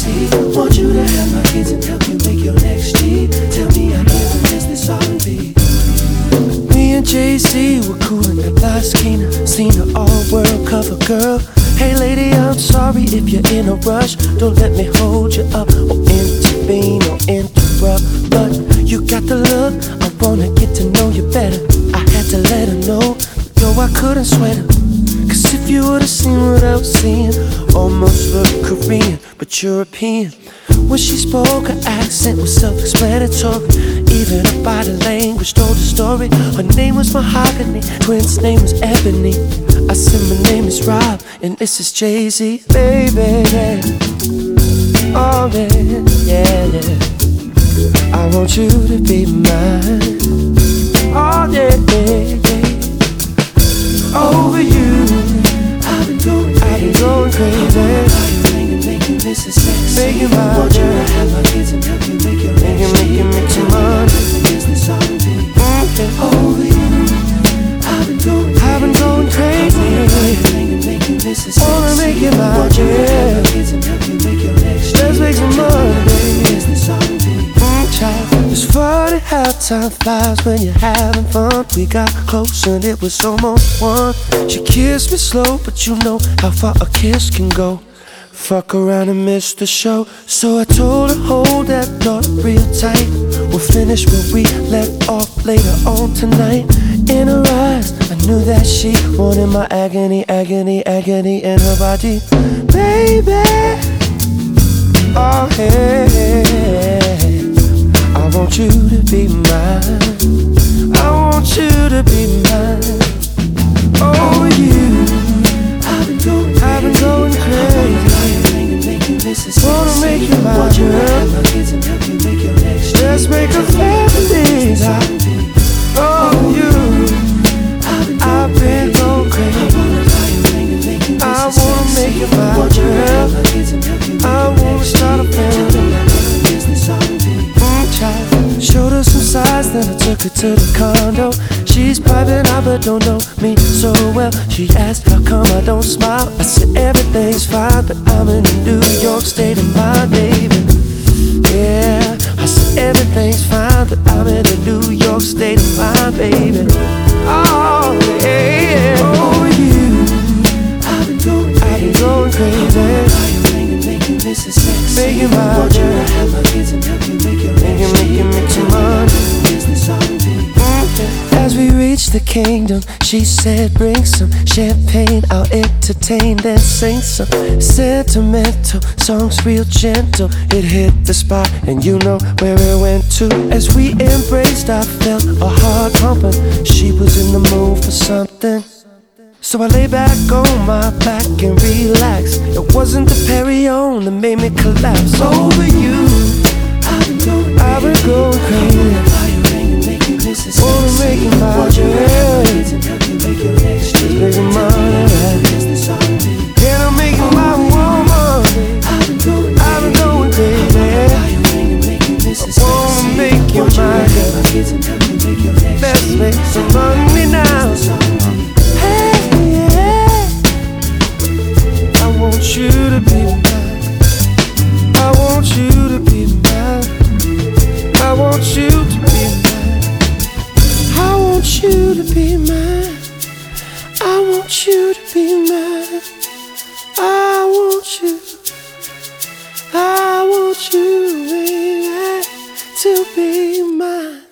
JC. Want you to have my kids and help you make your next G. Tell me I give the business R&B. Me and JC were cool in the last Kina. Seen her all world cover girl. Hey lady, I'm sorry if you're in a rush. Don't let me hold you up or intervene or interrupt. But you got the look, I wanna get to know you better. I had to let her know, yo, I couldn't sweat her. Cause if you would've seen what I was seeing, almost looked Korean, but European. When she spoke, her accent was self-explanatory. Even her body language told a story. Her name was Mahogany, twins' name was Ebony. I said my name is Rob, and this is Jay-Z. Baby, oh man, yeah, yeah. I want you to be mine. Oh yeah, yeah, yeah. Over you, I've been going crazy. Making this a sex. Making my want you to have my kids and help you make your making me too much. Business R&B. Over you, I've been going crazy. Making this a sex. Wanna make it my want you to have my kids and help you make your next. Let's make some money, baby. Business R&B. It's funny how time flies when you're having fun. We got close and it was almost one. She kissed me slow, but you know how far a kiss can go. Fuck around and miss the show. So I told her, hold that thought real tight. We'll finish where we left off later on tonight. In her eyes, I knew that she wanted my agony, agony, agony in her body. Baby, oh hey, I want you to be mine. I want you to be mine. Oh you, I've been going crazy. Wanna make you my girl. Let's make a family. Oh you, I've been going crazy. I wanna make you my girl. I wanna start a family. Showed her some signs, then I took her to the condo. She's private, but don't know me so well. She asked how come I don't smile. I said everything's fine, but I'm in a New York state of mind, baby. Yeah, I said everything's fine, but I'm in a New York state of mind, baby. Oh yeah, oh you, I've been going crazy. Making my girl, making me too much. As we reached the kingdom, she said bring some champagne, I'll entertain, then sing some sentimental songs real gentle. It hit the spot and you know where it went to. As we embraced I felt a heart pumping. She was in the mood for something. So I lay back on my back and relax. It wasn't the Perrier that made me collapse. Over you, I've been going crazy. Wanna make it my girl. Just making money right. And I'm making my woman. I've been going crazy. I wanna make you my girl. Let's make some money now. I want you to be mine. I want you to be mine. I want you to be mine. I want you to be mine. I want you to be mine. I want you, baby, to be mine.